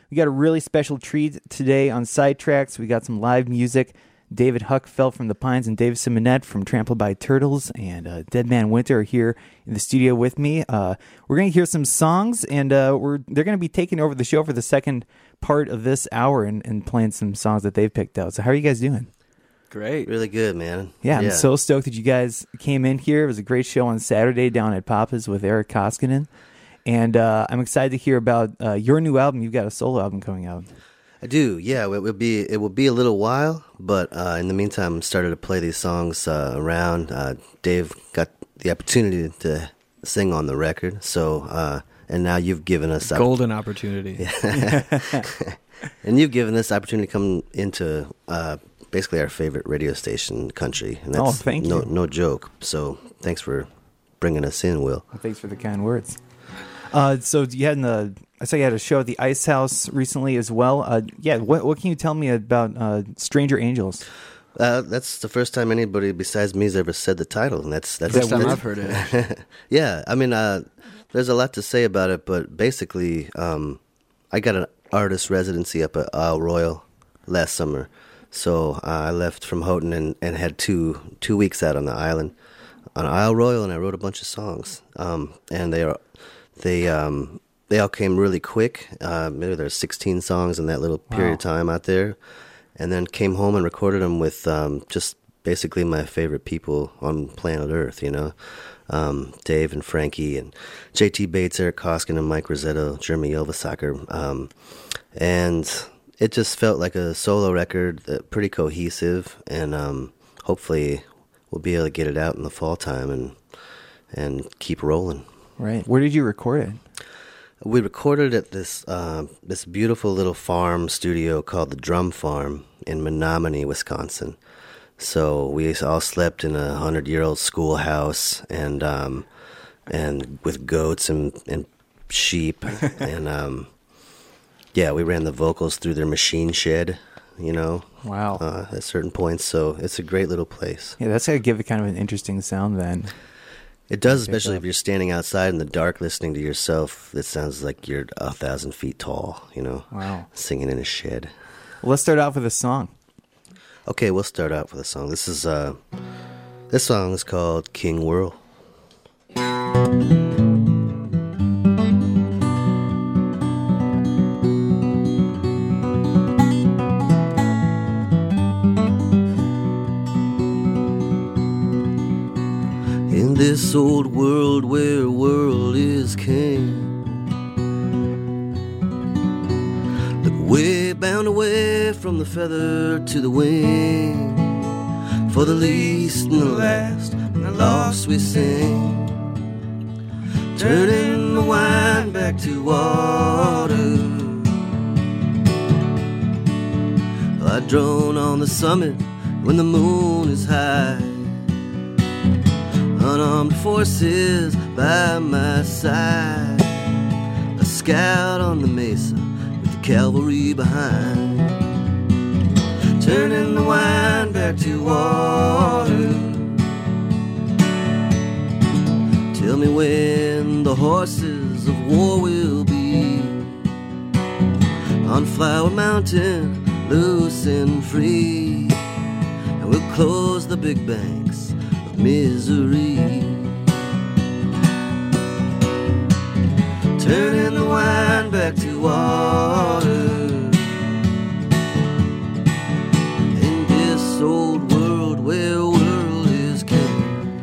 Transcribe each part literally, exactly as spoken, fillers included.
We got a really special treat today on Sidetracks. We got some live music. David Huck Fell from the Pines and Dave Simonette from Trampled by Turtles and uh, Dead Man Winter are here in the studio with me. Uh, we're going to hear some songs, and uh, we're they're going to be taking over the show for the second part of this hour and, and playing some songs that they've picked out. So how are you guys doing? Great. Really good, man. Yeah, I'm yeah. so stoked that you guys came in here. It was a great show on Saturday down at Papa's with Eric Koskinen. And uh, I'm excited to hear about uh, your new album. You've got a solo album coming out. I do, yeah. It will be it will be a little while, but uh, in the meantime, started to play these songs uh, around. Uh, Dave got the opportunity to sing on the record, so uh, and now you've given us golden opp- opportunity. Yeah. And you've given us opportunity to come into uh, basically our favorite radio station in the country, and that's oh, thank no you. no joke. So thanks for bringing us in, Will. Well, thanks for the kind words. Uh, so you had in the, I saw you had a show at the Ice House recently as well. Uh, yeah, what what can you tell me about uh, Stranger Angels? Uh, that's the first time anybody besides me has ever said the title, and that's that's First time that's, I've heard it. Yeah, I mean, uh, there's a lot to say about it, but basically, um, I got an artist residency up at Isle Royal last summer, so uh, I left from Houghton and, and had two two weeks out on the island on Isle Royal, and I wrote a bunch of songs, um, and they are. They um they all came really quick. Uh, maybe there's sixteen songs in that little period Wow. of time out there, and then came home and recorded them with um, just basically my favorite people on planet Earth. You know, um, Dave and Frankie and J T Bates, Eric Koskinen, and Mike Rosetto, Jeremy Yelvasacker, um, and it just felt like a solo record, uh, pretty cohesive, and um, hopefully we'll be able to get it out in the fall time and and keep rolling. Right. Where did you record it? We recorded at this uh, this beautiful little farm studio called the Drum Farm in Menominee, Wisconsin. So we all slept in a hundred-year-old schoolhouse and um, and with goats and, and sheep and um, yeah, we ran the vocals through their machine shed, you know. Wow. Uh, at certain points. So it's a great little place. Yeah, that's got to give it kind of an interesting sound then. It does, especially if you're standing outside in the dark listening to yourself. It sounds like you're a thousand feet tall, you know, Wow. singing in a shed. Well, let's start off with a song. Okay, we'll start out with a song. This is uh, this song is called King Whirl. In this old world where world is king, look way bound away from the feather to the wing. For the least and the last and the lost we sing, turning the wine back to water. I drone on the summit when the moon is high, unarmed forces by my side, a scout on the mesa with the cavalry behind, turning the wine back to water. Tell me when the horses of war will be on Flower Mountain, loose and free, and we'll close the big banks of misery, turning the wine back to water. In this old world where world is king,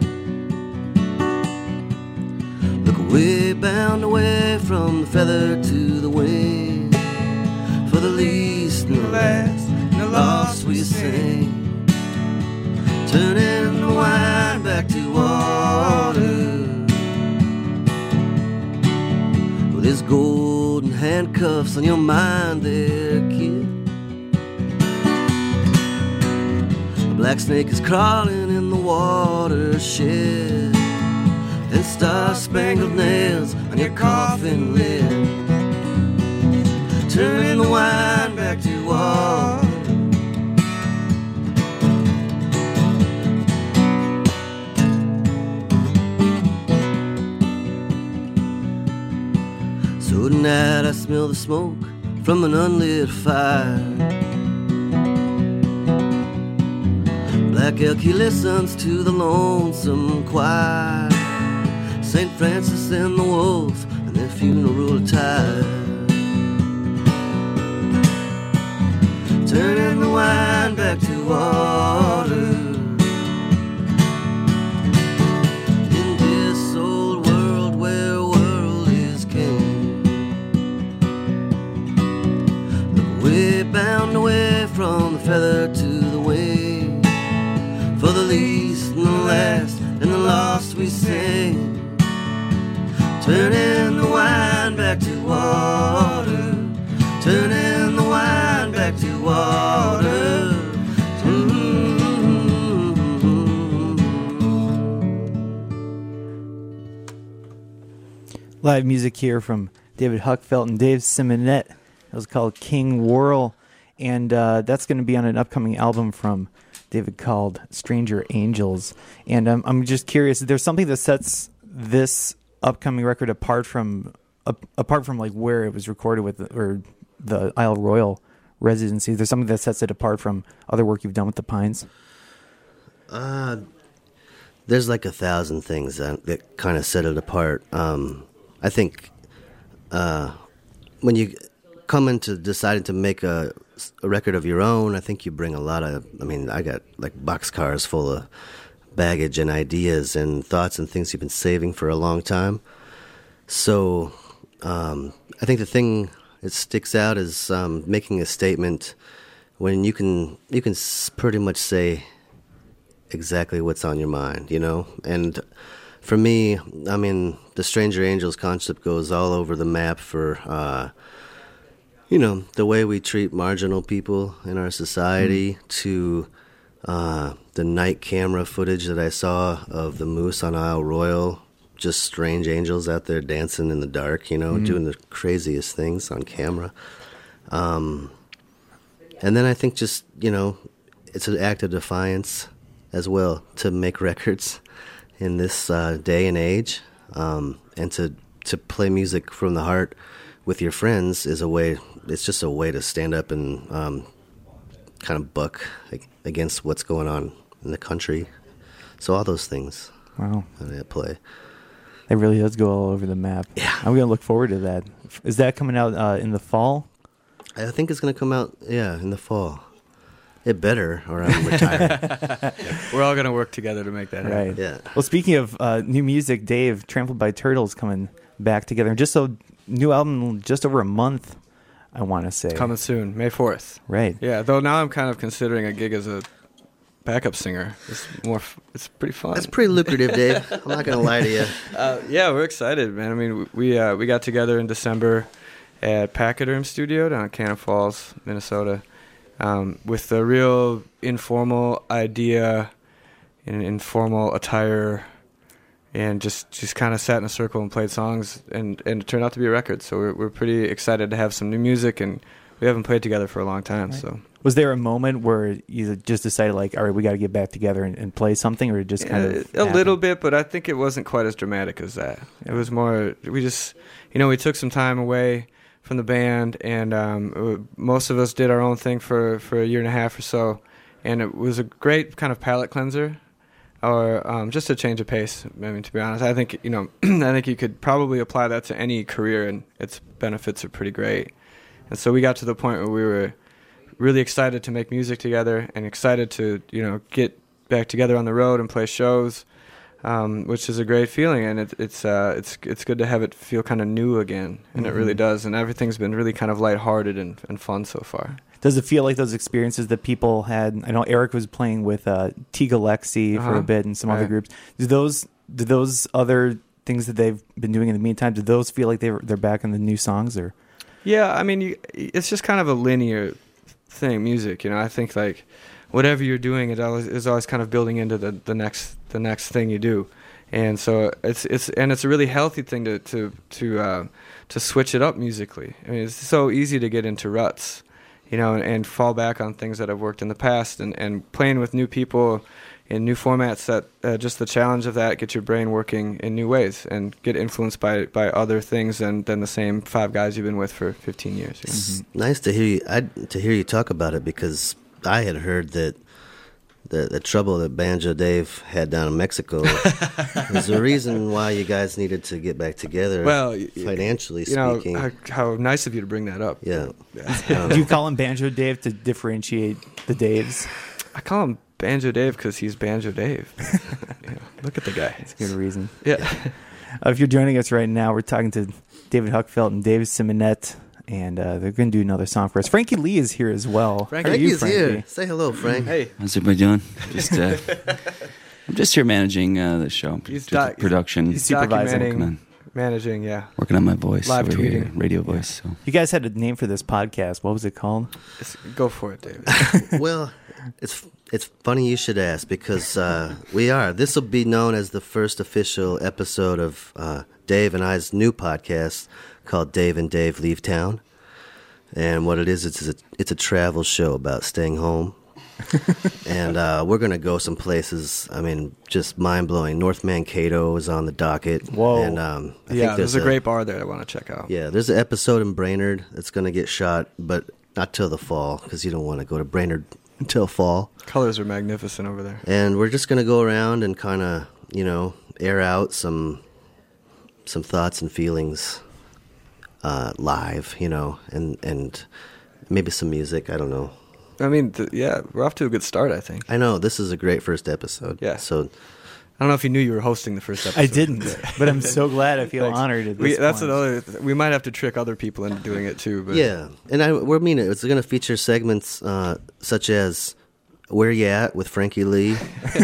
look way bound away from the feather to the wing. For the least and the last and the lost we sing, turning the wine back to water. Well, there's golden handcuffs on your mind there, kid. A black snake is crawling in the watershed, and star-spangled nails on your coffin lid, turning the wine back to water. So tonight I smell the smoke from an unlit fire. Black Elk, he listens to the lonesome choir, Saint Francis and the Wolves and their funeral attire. Turning the wine back to water in this old world where world is king. Look way bound away from the feather to the wing. For the least and the last and the lost we sing. Turning the wine back to water. Turning the wine back to water. Mm-hmm. Live music here from David Huckfelt and Dave Simonette. It was called King Whirl, and uh, that's going to be on an upcoming album from David called Stranger Angels. And um, I'm just curious, there's something that sets this upcoming record apart from uh, apart from like where it was recorded with, or the Isle Royal residency. There's something that sets it apart from other work you've done with the Pines? Uh, there's like a thousand things that, that kind of set it apart. Um, I think uh, when you come into deciding to make a, a record of your own, I think you bring a lot of, I mean, I got like boxcars full of baggage and ideas and thoughts and things you've been saving for a long time. So um, I think the thing it sticks out is um, making a statement when you can you can pretty much say exactly what's on your mind, you know. And for me, I mean, the Stranger Angels concept goes all over the map for, uh, you know, the way we treat marginal people in our society, mm. to uh, the night camera footage that I saw of the moose on Isle Royal. Just strange angels out there dancing in the dark, you know, mm. doing the craziest things on camera. Um, and then I think just, you know, it's an act of defiance as well to make records in this uh, day and age. Um, and to, to play music from the heart with your friends is a way, it's just a way to stand up and um, kind of buck against what's going on in the country. So all those things wow. at play. It really does go all over the map. Yeah. I'm going to look forward to that. Is that coming out uh, in the fall? I think it's going to come out, yeah, in the fall. It better, or I'm retiring. We're all going to work together to make that happen. Right. Yeah. Well, speaking of uh, new music, Dave, Trampled by Turtles coming back together. Just a new album, just over a month, I want to say. Coming soon, May fourth. Right. Yeah, though now I'm kind of considering a gig as a backup singer. It's more. It's pretty fun. That's pretty lucrative, Dave. I'm not gonna lie to you. Uh, yeah, we're excited, man. I mean, we uh, we got together in December at Pachyderm Studio down in Cannon Falls, Minnesota, um, with a real informal idea, in an informal attire, and just, just kind of sat in a circle and played songs, and, and it turned out to be a record. So we're we're pretty excited to have some new music, and we haven't played together for a long time. Right. So. Was there a moment where you just decided, like, all right, we got to get back together and, and play something, or it just kind yeah, of a happened? little bit, but I think it wasn't quite as dramatic as that. It was more, we just, you know, we took some time away from the band, and um, most of us did our own thing for, for a year and a half or so, and it was a great kind of palate cleanser, or um, just a change of pace. I mean, to be honest, I think, you know, I think you could probably apply that to any career, and its benefits are pretty great. And so we got to the point where we were really excited to make music together and excited to, you know, get back together on the road and play shows, um, which is a great feeling. And it, it's uh, it's it's good to have it feel kind of new again, and mm-hmm. it really does. And everything's been really kind of lighthearted and, and fun so far. Does it feel like those experiences that people had? I know Eric was playing with uh, T. Galaxy uh-huh. for a bit and some right. other groups. Do those do those other things that they've been doing in the meantime, do those feel like they're they're back in the new songs? Or yeah, I mean, you, it's just kind of a linear thing, music, you know. I think like whatever you're doing, it always is always kind of building into the, the next the next thing you do, and so it's it's and it's a really healthy thing to to to uh, to switch it up musically. I mean, it's so easy to get into ruts, you know, and, and fall back on things that have worked in the past, and, and playing with new people, in new formats that uh, just the challenge of that, get your brain working in new ways and get influenced by by other things than, than the same five guys you've been with for fifteen years. You know? It's mm-hmm. nice to hear you I, to hear you talk about it, because I had heard that the the trouble that Banjo Dave had down in Mexico was the reason why you guys needed to get back together. Well, financially you know, speaking. How, how nice of you to bring that up. Yeah. yeah. Do you call him Banjo Dave to differentiate the Daves? I call him Banjo Dave because he's Banjo Dave. you know, look at the guy. That's a good reason. Yeah. Uh, if you're joining us right now, we're talking to David Huckfeldt and Dave Simonette, and uh, they're going to do another song for us. Frankie Lee is here as well. Frankie Frankie's you, Frankie? here. Say hello, Frank. Hey. How's everybody doing? Just, uh, I'm just here managing uh, the show, He's Pro- doc- production, he's supervising. working on, managing, yeah. working on my voice, Live over here, tweeting. radio voice. So. You guys had a name for this podcast. What was it called? It's, go for it, David. Well, it's it's funny you should ask, because uh, we are. This will be known as the first official episode of uh, Dave and I's new podcast called Dave and Dave Leave Town. And what it is, it's a, it's a travel show about staying home. and uh, we're going to go some places, I mean, just mind-blowing. North Mankato is on the docket. Whoa. And, um, I yeah, think there's, there's a, a great bar there I want to check out. Yeah, there's an episode in Brainerd that's going to get shot, but not till the fall, because you don't want to go to Brainerd until fall. Colors are magnificent over there. And we're just going to go around and kind of, you know, air out some some thoughts and feelings uh, live, you know, and, and maybe some music. I don't know. I mean, th- yeah, we're off to a good start, I think. I know. This is a great first episode. Yeah. So I don't know if you knew you were hosting the first episode. I didn't, but I'm so glad. I feel Thanks. honored at this we, That's point. another. We might have to trick other people into doing it too. But yeah, and I we mean it. It's going to feature segments uh, such as "Where You At" with Frankie Lee,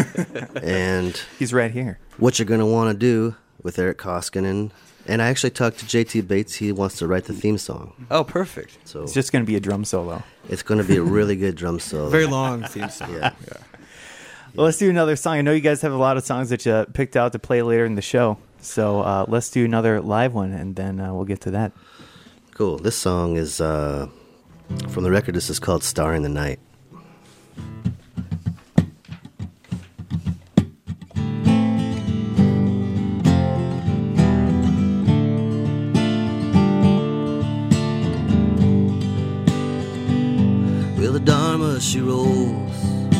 and He's right here. "What You're Going to Want to Do" with Eric Koskinen. And I actually talked to J T Bates. He wants to write the theme song. Oh, perfect. So It's just going to be a drum solo. it's going to be a really good drum solo. Very long theme song. Yeah. yeah. Well, let's do another song. I know you guys have a lot of songs that you picked out to play later in the show. So uh, let's do another live one, and then uh, we'll get to that. Cool. This song is uh, from the record. This is called "Star in the Night." Well, the Dharma she rolls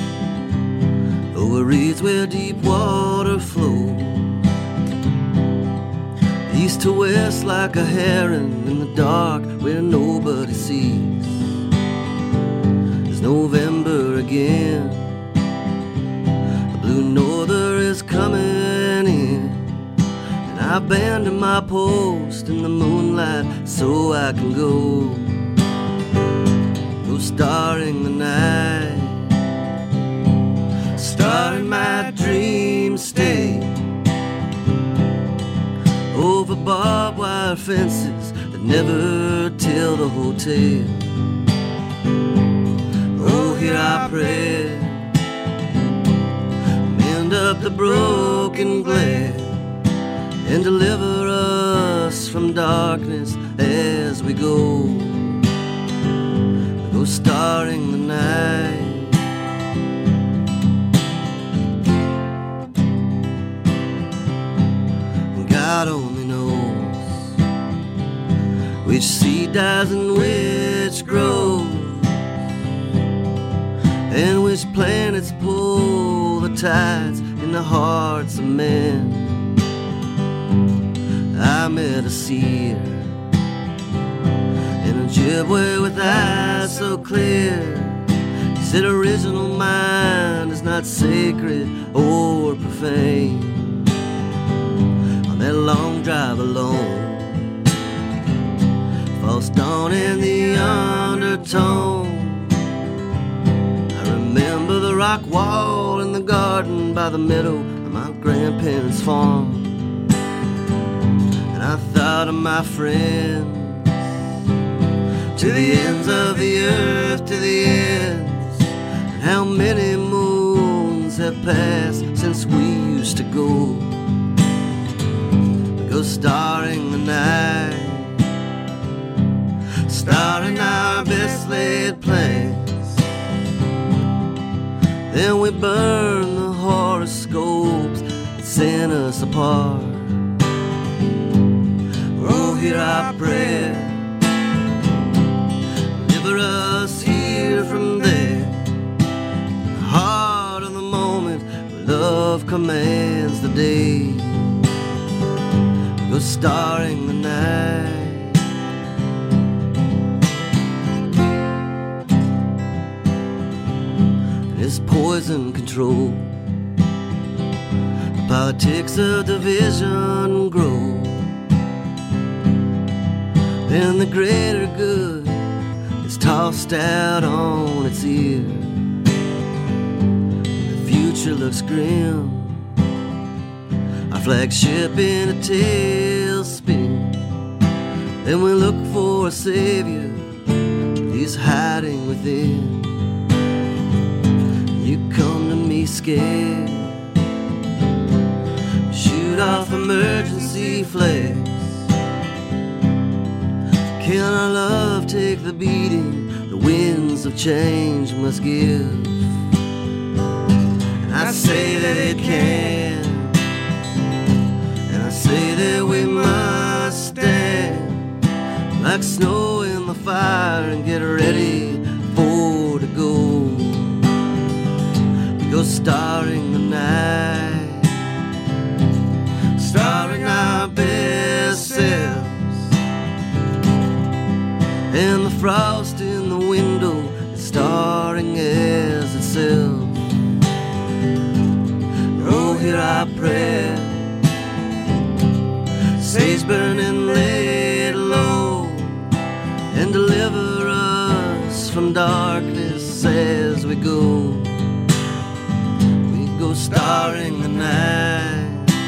over reeds where deep water flows, east to west like a heron in the dark where nobody sees. It's November again, a blue norther is coming in, and I abandon my post in the moonlight so I can go. Starring the night, starring my dream stay over barbed wire fences that never tell the hotel. Oh, here I pray, mend up the broken glass and deliver us from darkness as we go. Go starring the night. God only knows which seed dies and which grows, and which planets pull the tides in the hearts of men. I met a seer in a Ojibwe with eyes so clear. He said original mind is not sacred or profane. On that long drive alone, false dawn in the undertone, I remember the rock wall in the garden by the meadow of my grandparents' farm. And I thought of my friends, to the ends of the earth, to the ends, and how many moons have passed since we used to go. Go starring the night, starring our best laid plans. Then we burn the whole apart. Oh, hear our prayer, deliver us here from there. The heart of the moment where love commands the day. Go starring the night. Is poison control. The politics of division grow, and the greater good is tossed out on its ear. The future looks grim, our flagship in a tailspin. Then we look for a savior, he's hiding within. You come to me scared, shoot off emergency flares. Can our love take the beating the winds of change must give? And I say that it can, and I say that we must stand like snow in the fire and get ready for to go. Go starring the night, starring our best selves. And the frost in the window is starring as itself. Oh, hear our prayer, sage burning, lay it low, and deliver us from darkness as we go. Go starring the night.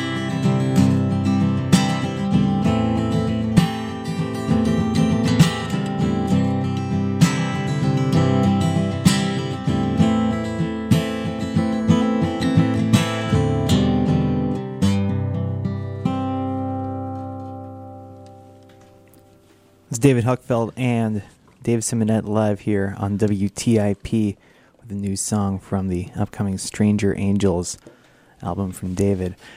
It's David Huckfeld and Dave Simonet live here on W T I P. The new song from the upcoming Stranger Angels album from David.